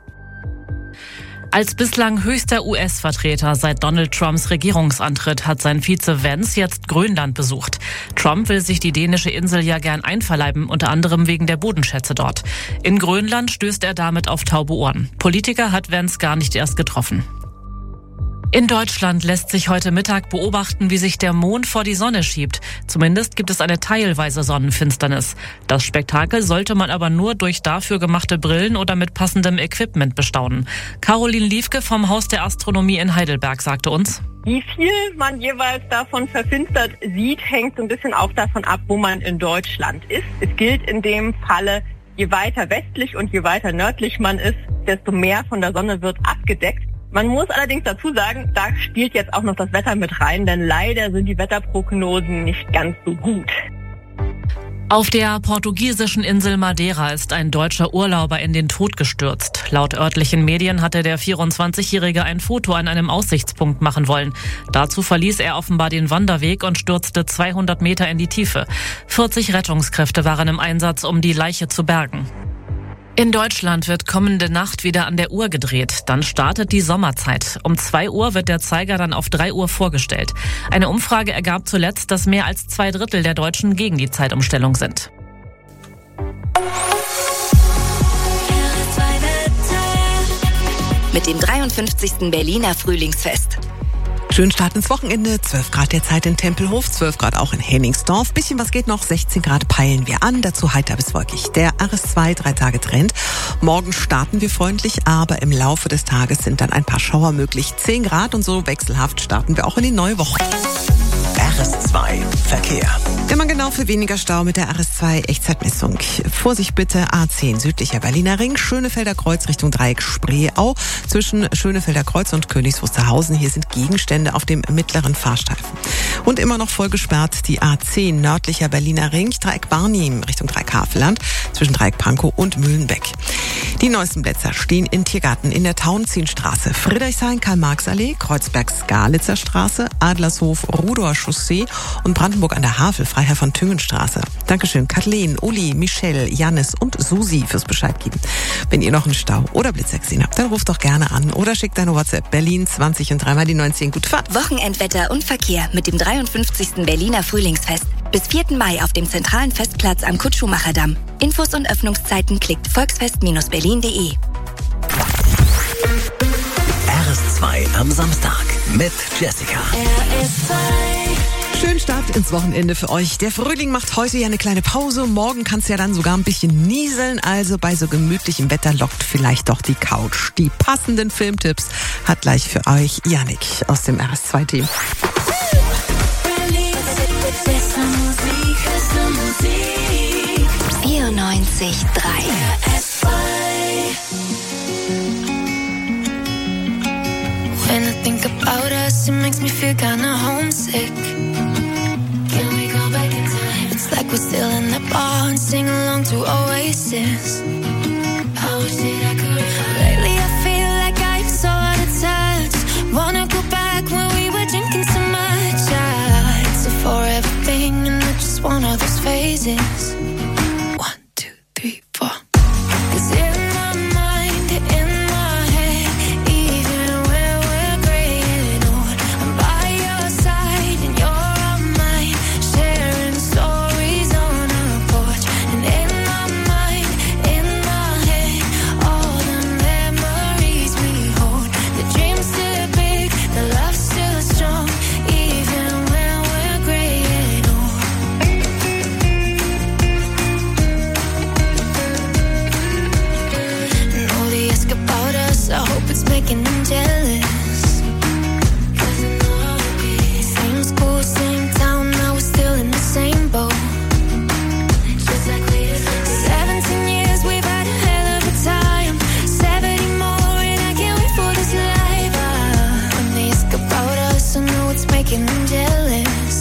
Als bislang höchster US-Vertreter seit Donald Trumps Regierungsantritt hat sein Vize Vance jetzt Grönland besucht. Trump will sich die dänische Insel ja gern einverleiben, unter anderem wegen der Bodenschätze dort. In Grönland stößt er damit auf taube Ohren. Politiker hat Vance gar nicht erst getroffen. In Deutschland lässt sich heute Mittag beobachten, wie sich der Mond vor die Sonne schiebt. Zumindest gibt es eine teilweise Sonnenfinsternis. Das Spektakel sollte man aber nur durch dafür gemachte Brillen oder mit passendem Equipment bestaunen. Caroline Liefke vom Haus der Astronomie in Heidelberg sagte uns: Wie viel man jeweils davon verfinstert sieht, hängt so ein bisschen auch davon ab, wo man in Deutschland ist. Es gilt in dem Falle, je weiter westlich und je weiter nördlich man ist, desto mehr von der Sonne wird abgedeckt. Man muss allerdings dazu sagen, da spielt jetzt auch noch das Wetter mit rein, denn leider sind die Wetterprognosen nicht ganz so gut. Auf der portugiesischen Insel Madeira ist ein deutscher Urlauber in den Tod gestürzt. Laut örtlichen Medien hatte der 24-Jährige ein Foto an einem Aussichtspunkt machen wollen. Dazu verließ er offenbar den Wanderweg und stürzte 200 Meter in die Tiefe. 40 Rettungskräfte waren im Einsatz, um die Leiche zu bergen. In Deutschland wird kommende Nacht wieder an der Uhr gedreht. Dann startet die Sommerzeit. Um 2 Uhr wird der Zeiger dann auf 3 Uhr vorgestellt. Eine Umfrage ergab zuletzt, dass mehr als 2/3 der Deutschen gegen die Zeitumstellung sind. Mit dem 53. Berliner Frühlingsfest. Schönen Start ins Wochenende. 12 Grad derzeit in Tempelhof, 12 Grad auch in Hennigsdorf. Bisschen was geht noch, 16 Grad peilen wir an. Dazu heiter bis wolkig. Der RS2 3-Tage-Trend. Morgen starten wir freundlich, aber im Laufe des Tages sind dann ein paar Schauer möglich. 10 Grad und so wechselhaft starten wir auch in die neue Woche. RS2 Verkehr. Immer genau für weniger Stau mit der RS2 Echtzeitmessung. Vorsicht bitte, A10 südlicher Berliner Ring, Schönefelder Kreuz Richtung Dreieck Spreeau. Zwischen Schönefelder Kreuz und Königs Wusterhausen. Hier sind Gegenstände auf dem mittleren Fahrstreifen. Und immer noch voll gesperrt die A10 nördlicher Berliner Ring, Dreieck Barnim Richtung Dreieck Havelland, zwischen Dreieck Pankow und Mühlenbeck. Die neuesten Plätze stehen in Tiergarten in der Tauentzienstraße, Friedrichshain, Karl-Marx-Allee, Kreuzberg-Skalitzer Straße, Adlershof, Rudower Chaussee und Brandenburg an der Havel, Freiherr von Tüngenstraße. Dankeschön Kathleen, Uli, Michelle, Jannis und Susi fürs Bescheid geben. Wenn ihr noch einen Stau oder Blitzer gesehen habt, dann ruft doch gerne an oder schickt eine WhatsApp Berlin 20 und 3 mal die 19. Gute Fahrt. Wochenendwetter und Verkehr mit dem 53. Berliner Frühlingsfest. Bis 4. Mai auf dem zentralen Festplatz am Kurt-Schumacher-Damm. Infos und Öffnungszeiten klickt volksfest-berlin.de. RS2 am Samstag mit Jessica. Schönen Start ins Wochenende für euch. Der Frühling macht heute ja eine kleine Pause. Morgen kann es ja dann sogar ein bisschen nieseln. Also bei so gemütlichem Wetter lockt vielleicht doch die Couch. Die passenden Filmtipps hat gleich für euch Yannick aus dem RS2-Team. 94.3 When I think about us, it makes me feel kinda homesick. Can we go back in time? It's like we're still in the bar and sing along to Oasis. I wish that I could. Lately I feel like I so pieces. 1, 2, 3, 4. 'Cause in my mind, in my head, even when we're graying old, I'm by your side and you're on mine, sharing stories on a porch. And in my mind, in my head, all the memories we hold. The dream's still big, the love's still strong, even when we're graying old. And all they ask about us, I hope it's making them jealous. Same school, same town, now we're still in the same boat. 17 years, we've had a hell of a time. 70 more, and I can't wait for this life. When they ask about us, I know it's making them jealous.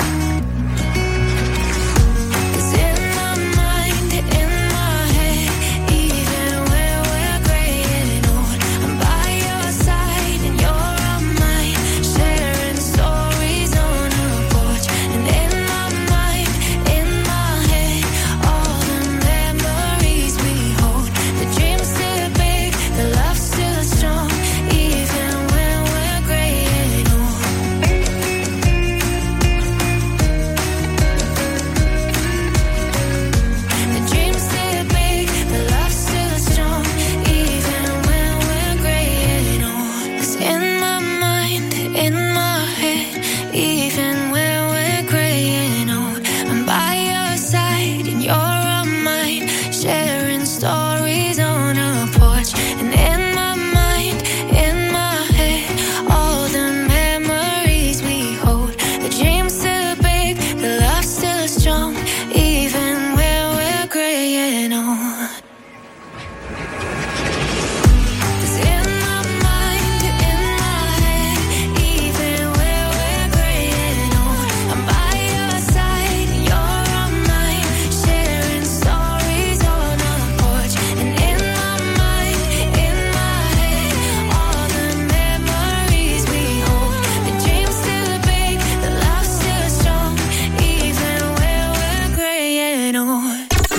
'Cause in my mind, in my head, even when we're graying old, I'm by your side and you're on mine, sharing stories on a porch. And in my mind, in my head, all the memories we hold. The dream's still big, the love's still strong, even when we're graying old. The dream's still big, the love's still strong, even when we're graying old. 'Cause in my mind, in my head, even when we're graying old, I'm by your side and you're on mine, sharing stories on a porch. And in my mind, in my head, all the memories we hold. The dream's still big, the love's still strong, even when we're graying old. 'Cause in my mind, in my head, even when we're graying old, I'm by your side and you're on mine, sharing stories on a porch. And in my mind, in my head, all the memories we hold. The dream's still big, the love's still strong, even when we're graying old.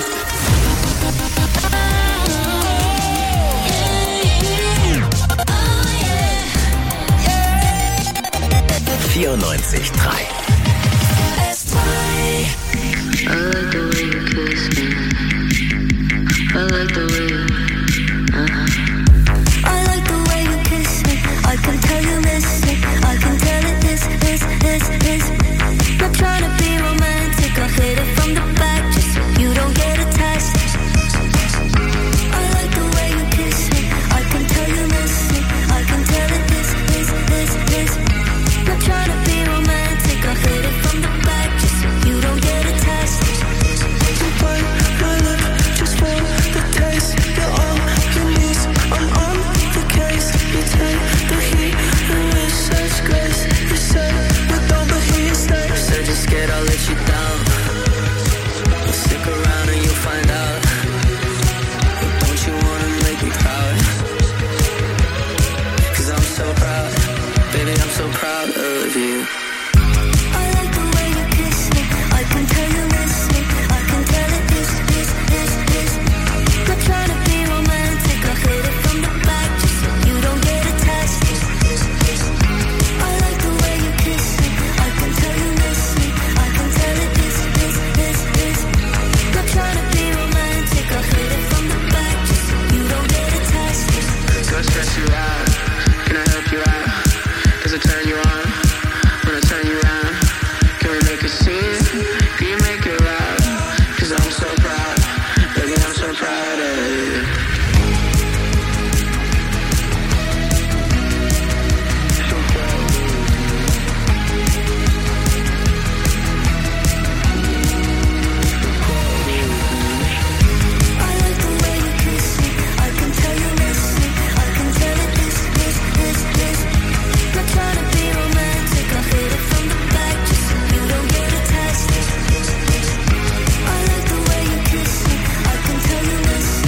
94.3. I like the way you kiss me. I like the way you, I like the way you kiss me. I can tell you miss it. I can tell it is. Not trying to be romantic. I hit it from the back just so you don't get attached. I like the way you kiss me. I can tell you miss it. I can tell it is. Not trying to be romantic. I hit it from the back just so you don't get attached. You bite my lip just for the taste. You're on your knees, I'm on the case. You take the heat and with such grace. You say without the heat stay. Said you're scared I'll let you down. Stick around and you'll find out. But don't you wanna make me proud? 'Cause I'm so proud. Baby, I'm so proud of you. I like the way you kiss me. I can tell you miss me. I can tell it is. Not trying to be romantic. I hit it from the back just so you don't get attached. I like the way you kiss me. I can tell you miss me. I can tell it is. Not trying to be romantic. I hit it from the back just so you don't get attached. Do I stress you out? Can I help you out? Does it turn you on? When I turn you around, can we make a scene? Can you make it loud? 'Cause I'm so proud. Baby, I'm so proud of you. I like the way you kiss me. I can tell you miss me. I can tell it is. Not trying to be romantic. I hit it from the back just so you don't get attached. I like the way you kiss me. I can tell you miss me.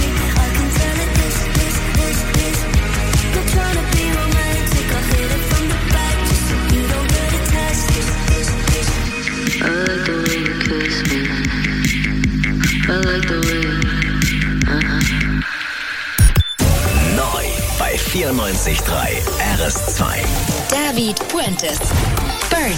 94.3 RS2. David Puentes. Burn.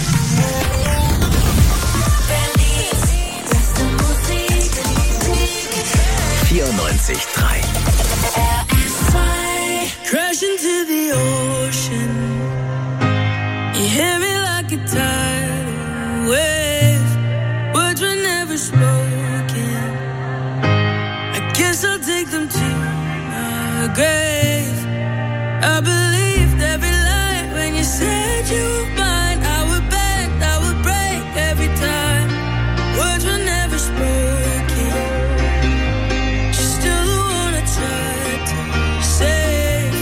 Crash into the ocean. You hear me like a tidal wave. Words were never spoken. I guess I'll take them to my grave. I believed every lie when you said you were mine. I would bend, I would break every time. Words were never spoken. She's still the one I tried to save.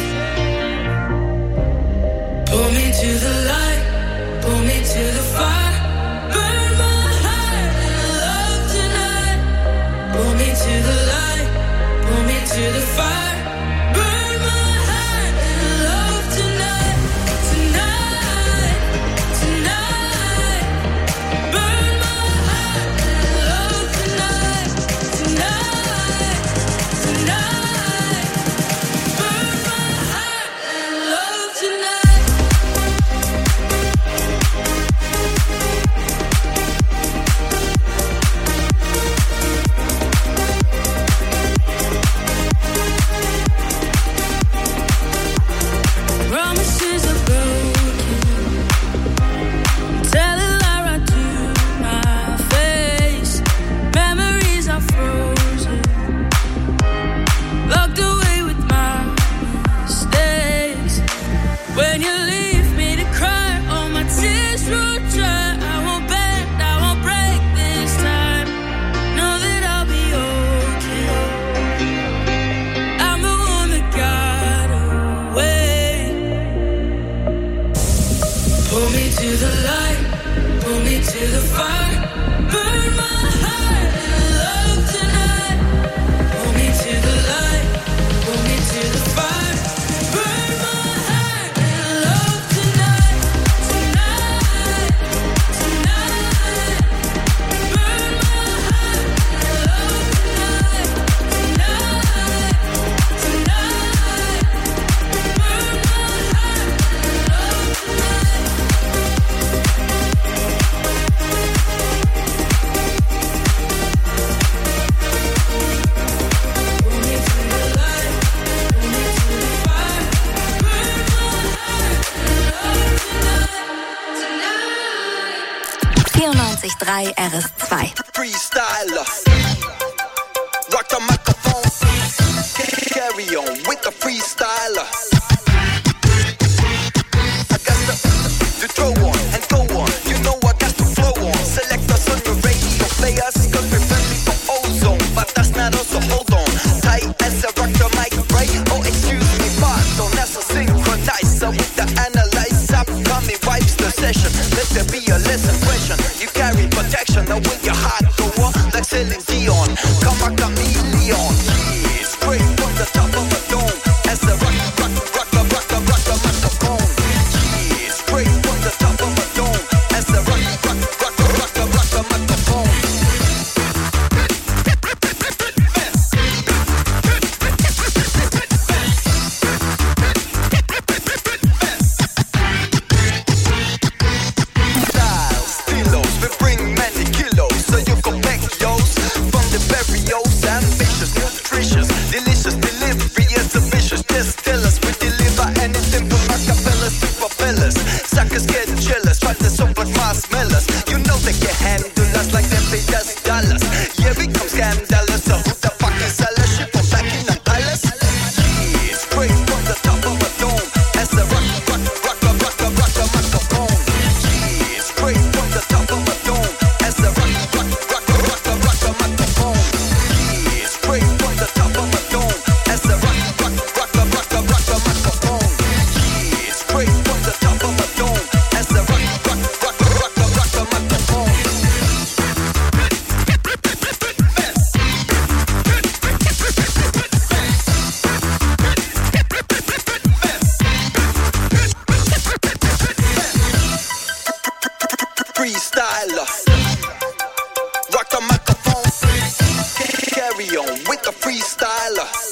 Pull me to the light, pull me to the fire. Burn my heart in love tonight. Pull me to the light, pull me to the fire. RS2. Freestyler. Rock the microphone. Carry on with the freestyler. I got the throw on and go on. You know I got to flow on. Select us on the radio players. Cause we're friendly for ozone. But that's not us, so hold on. Tight as I rock the mic, right? Oh, excuse me, pardon. That's a synchronizer with the analyzer. Coming wipes the session. Let there be a less impression. You carry protection, now with your heart go on like Celine Dion. Come a chameleon. Yeah, straight from the top of a dome. As the rock the microphone. Yeah, straight from the top of a dome. As the rock the microphone. You know they can handle us like them pay us dollars. Yeah, we come scandalous. So who the fuck is seller? Shit from back in the palace. Yeah, straight from the top of a dome. As the rock the microphone. Yeah, straight from the top of a dome. As the rock the microphone. Yeah, straight from the top of a dome. As the rock the microphone. Yeah, straight from the top of a dome. As the rock the microphone. Freestyler. Rock the microphone. Carry on with the freestyler.